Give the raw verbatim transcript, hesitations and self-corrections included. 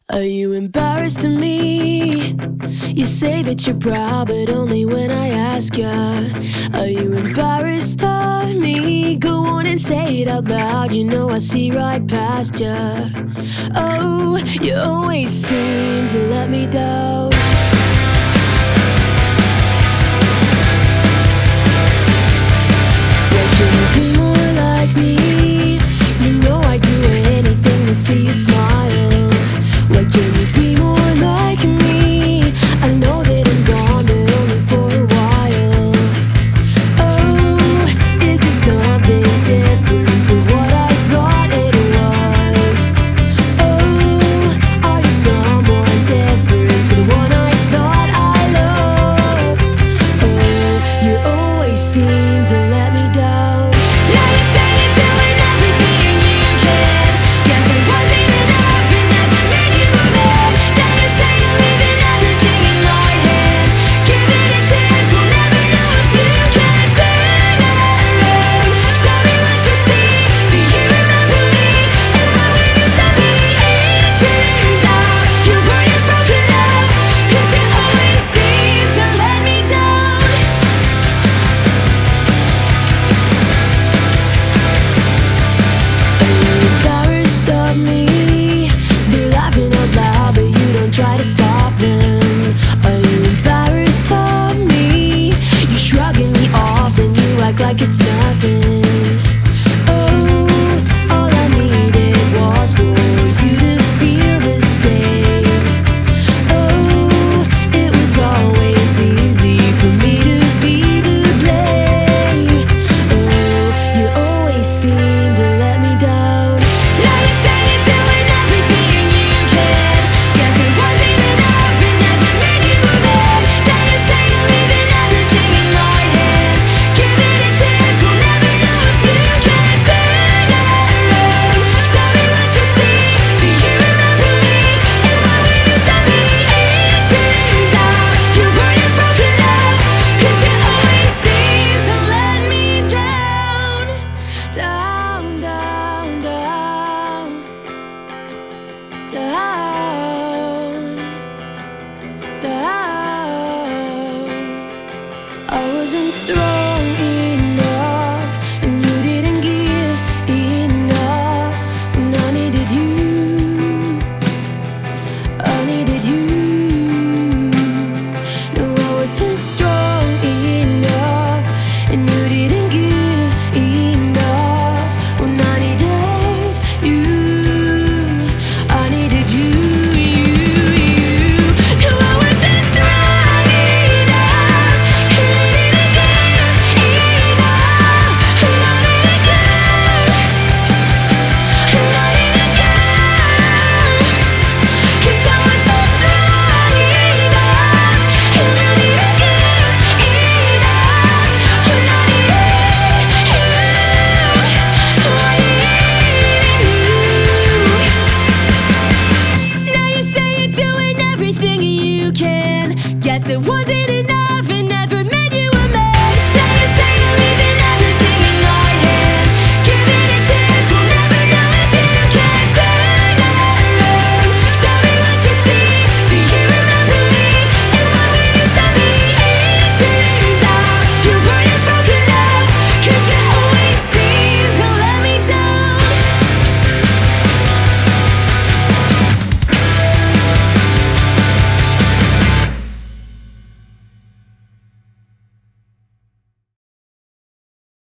Are you embarrassed of me? You say that you're proud, but only when I ask ya. Are you embarrassed of me? Go on and say it out loud, you know I see right past ya. Oh, you always seem to let me down. Why can't you be more like me? You know I'd do anything to see you smile. Why can't you be more like me? I know that I'm gone, but only for a while. Oh, is there something different to what I thought it was? Oh, are you someone different to the one I thought I loved? Oh, you always seem to let me down. Now you say you're doing everything you can. Guess it wasn't enough and never made you a man. Now you say you're leaving everything in my hands. Give it a chance, we'll never know if you can turn around. Tell me what you see, do you remember me? And how we used to be? It turns out your heart is broken now, 'cause you always seem to let me down. Are you embarrassed of me? They're laughing out loud, but you don't try to stop them. Are you embarrassed of me? You're shrugging me off and you act like it's nothing. Oh, all I needed was for you to feel the same. Oh, it was always easy for me to be to blame. Oh, you always seem to let me down. Now you say you're doing everything you can. Guess it wasn't enough and never made you a man. Now you say you're leaving everything in my hands. Give it a chance, we'll never know if you can turn around. Tell me what you see, do you remember me? And how we used to be? It turns out your heart is broken now, 'cause you always seem to let me down. Down, down, down, down, down. I wasn't strong enough, and you didn't give enough. And I needed you, I needed you. No, I wasn't strong enough, and you didn't give enough. When I needed you, I needed you, you, you. No, I wasn't strong enough, and you didn't give enough. And I didn't care, and I didn't care, 'cause I was so strong enough, and you didn't give enough. When I needed you, I needed you. Now you say you're doing everything you can. Guess it wasn't